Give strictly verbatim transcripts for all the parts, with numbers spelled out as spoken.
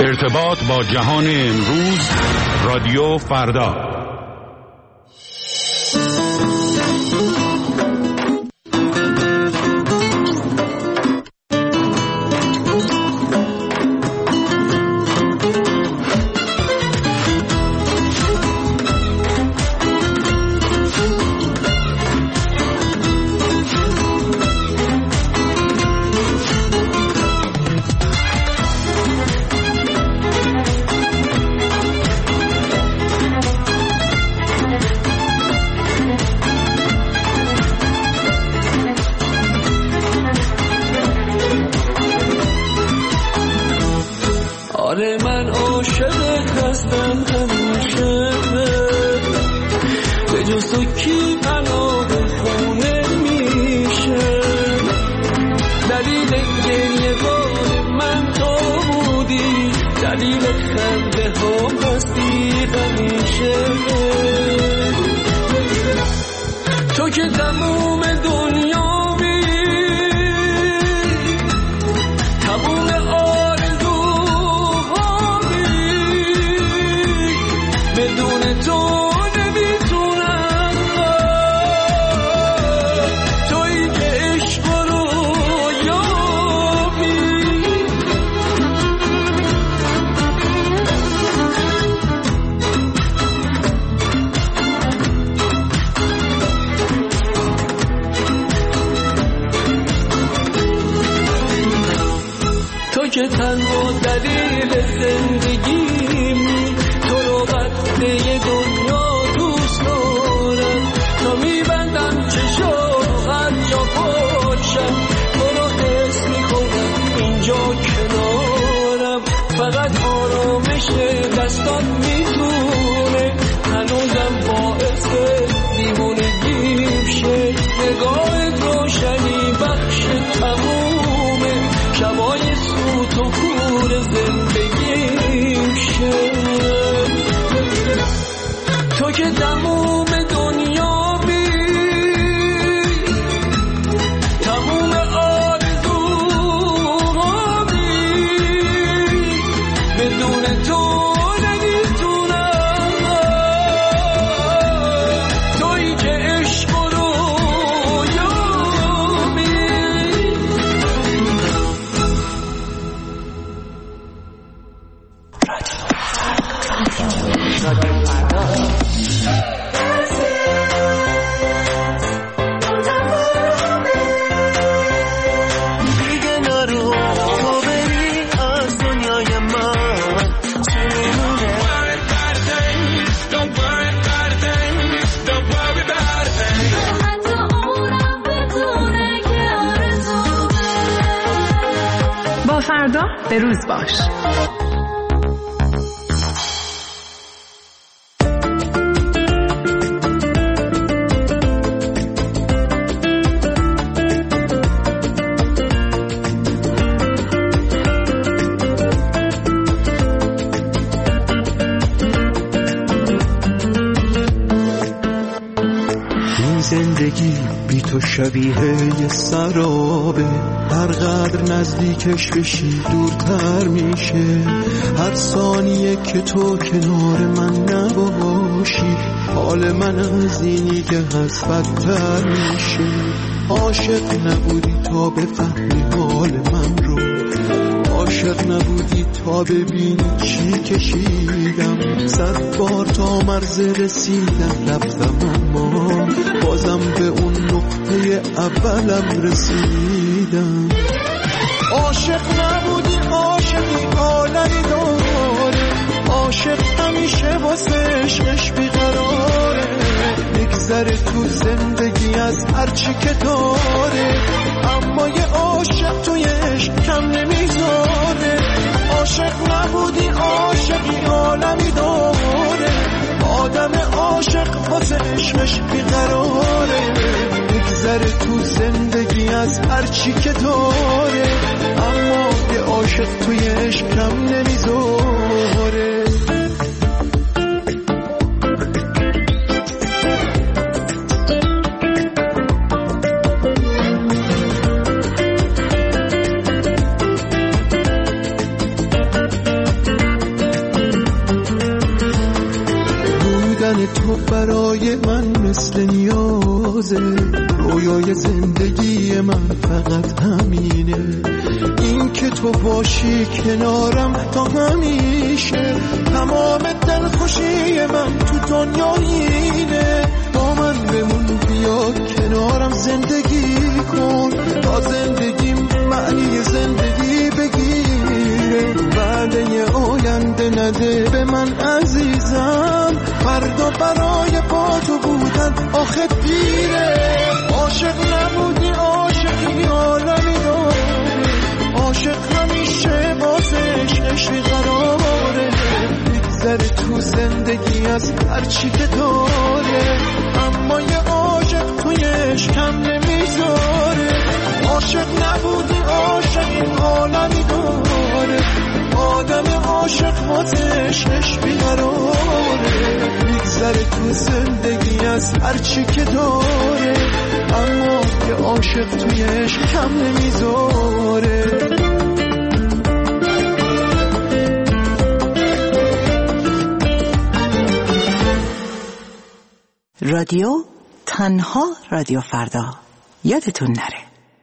ارتباط با جهان امروز، رادیو فردا. به روز باش. زندگی بی تو شبیه یه سرابه، هر قدر نزدیکش بشی دورتر میشه. هر ثانیه که تو کنار من نباشی، حال من از اینی که هست بدتر میشه. عاشق نبودی تا بفهمی حال من رو، عاشق نبودی تا ببینی چی کشیدم. صد بار تا مرز رسیدم رفتم، اما بازم به اون نقطه اولم رسیدم. عاشق نبودی عاشقی عالمی داره، عاشق همیشه واسه عشقش بیقراره. میگذره تو زندگی از هرچی که داره، اما یه عاشق توی عشق کم نمیذاره. عاشق نبودی عاشقی عالمی داره، آدم عاشق واسه عشقش بیقراره. میگذره تو زندگی از هرچی که داره، اما یه عاشق توی عشق کم نمیذاره. تو برای من مثل نیازه، رویای زندگی من فقط همینه، این که تو باشی کنارم تا همیشه. تمام دلخوشی من تو دنیا اینه، با من بمون بیا کنارم زندگی کن، تا زندگیم معنی زندگی بگیره. وعده آینده نده به من عزیزم، فردا برای با تو بودن آخه دیره. عاشق نبودی عاشقی عالمی داره، عاشق همیشه بازش عشقی قراره، بگذره تو زندگی از هرچی که داره، اما یه عاشق تویش کم نمیذاره. عاشق نبودی عاشقی عالمی داره، آدم عاشق واسش عشقی قراره، بگذره تو زندگی از هرچی که داره، اما یه عاشق تویش کم نمیذاره. رادیو تنها رادیو فردا، یادتون نره.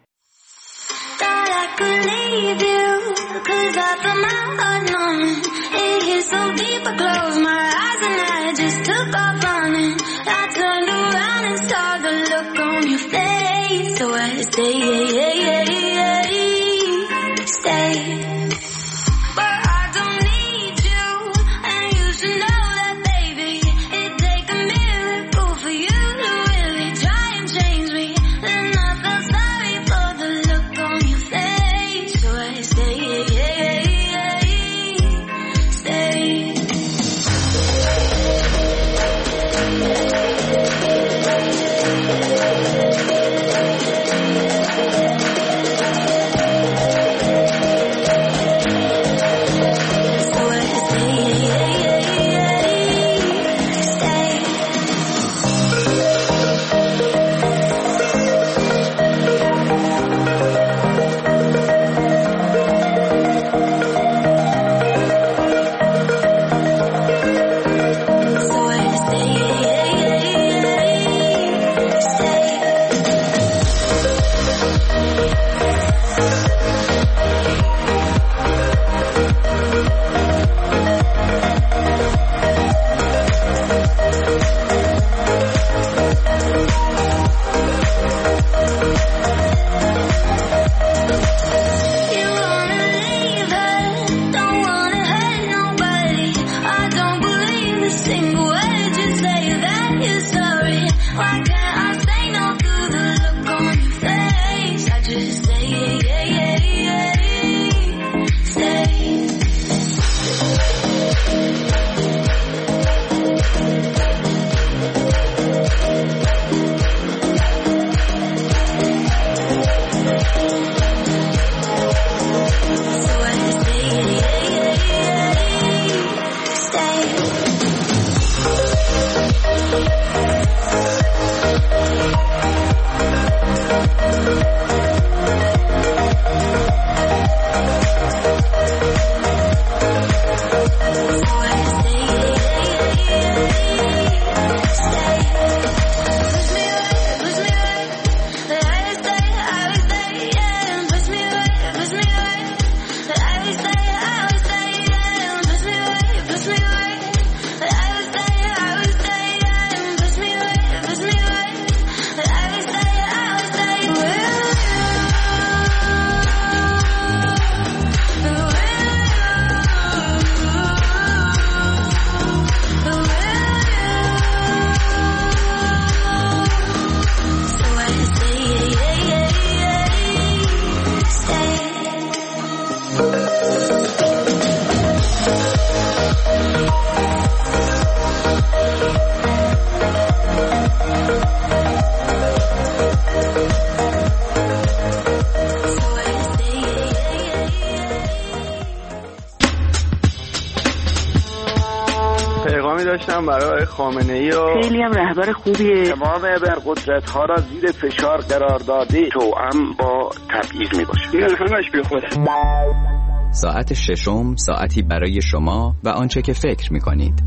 داشتم برای خامنه‌ای و خیلی هم رهبر خوبیه، تمام ابرقدرت‌ها را زیر فشار قرار داده، توأم با تبعیض میباشه. این همش بی خوده. ساعت ششم، ساعتی برای شما و آنچه که فکر میکنید.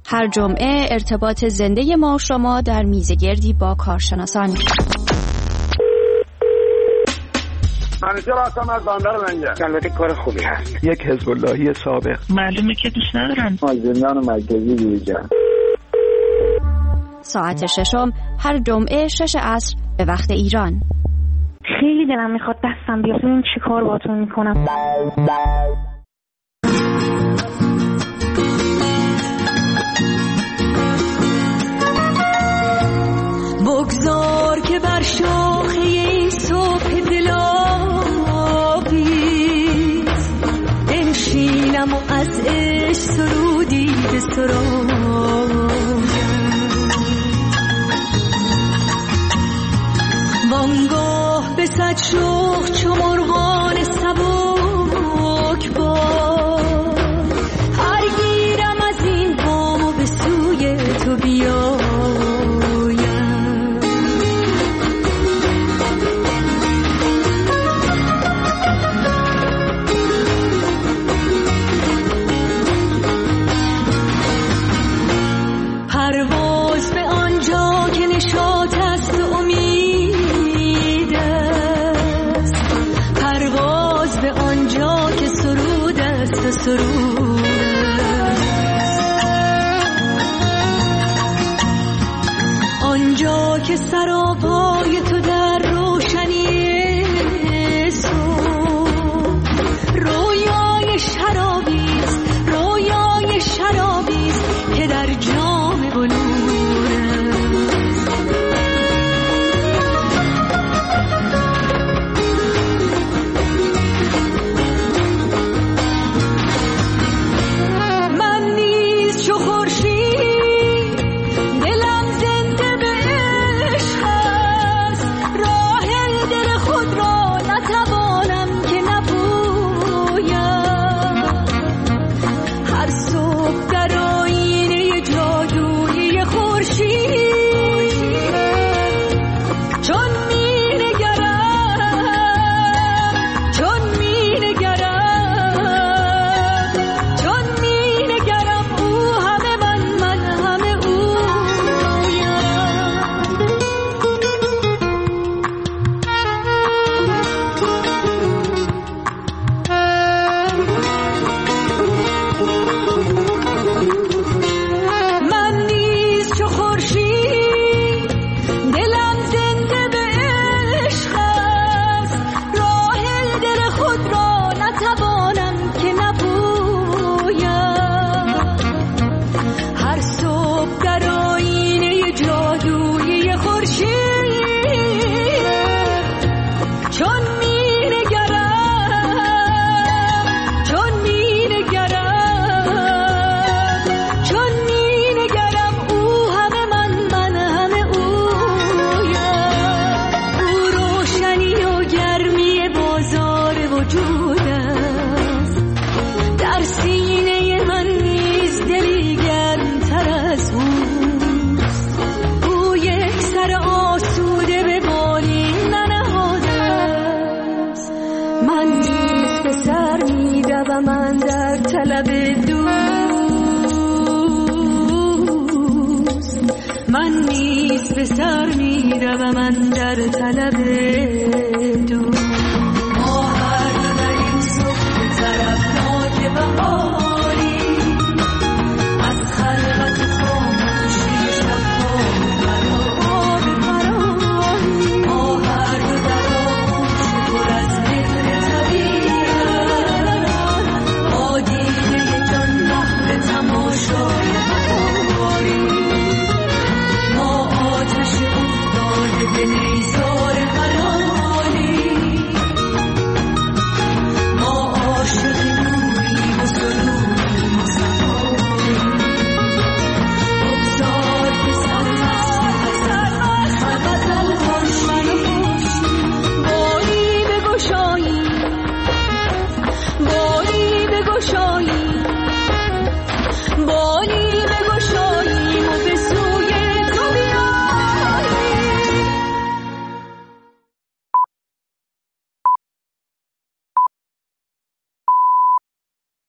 هر جمعه ارتباط زنده ما و شما در میزگردی با کارشناسان. منیجر هستم از بندر منجر. البته کار خوبی هست. یک حزب اللهی سابق. معلومه که دوست ندارم. از زندان مرکزی بیرون. ساعت ششم هر جمعه شش عصر به وقت ایران. خیلی دلم میخواد دستم بیاد ببینم چی کار باهاتون میکنم. بگذار که بر شاخه این صبح دل‌آویز بنشینم و از عشق سرودی به سرایم، وانگاه به صد شوق چو مرغان سبک بار هر گیرم از این بام و به سوی تو بیایم. پرواز به آنجا که نشاط است و امید است، پرواز به آنجا که سرود است و سرود است، آنجا که سراپای تو در روشنی صبح رویای شرابی است، رویای شرابی است که در جام بلور است. من نیز چو خورشید دلم زنده به عشق است، راه دل خود را نتوانم که نپویم. هر صبح در آینه جادویی خورشید چون می نگرم، چون می نگرم، چون می نگرم او همه من، من همه اویم. من نیز چو خورشید دلم زنده به عشق است، راه دل خود را نتوانم که نپویم. هر صبح در آینه جادویی خورشید چون می نگرم، چون می نگرم، چون می نگرم او همه من، من همه اویم. او روشنی و گرمی بازار وجود است، در سینه من نیز دلی گرمتر از اوست. او یک سر آسوده به بالین ننهاده است، من نیز به سر می دوم اندر طلب دوست، من نیز به سر می دوم اندر طلب دوست.